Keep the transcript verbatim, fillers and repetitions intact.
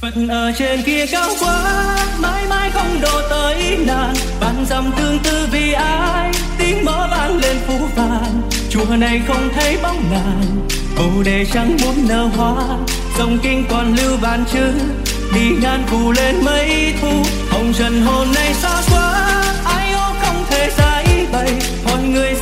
Phật ở trên kia cao quá, mãi mãi không độ tới nàng. Vạn dặm tương tư vì ai, tiếng mõ vang lên phũ vàng. Chùa này không thấy bóng nàng, bồ đề chẳng muốn nở hoa. Dòng kinh còn lưu vạn chữ, đi ngàn phủ lên mấy thu. Hồng trần hôm nay xa quá, ai ô không thể giải bày. Hỏi người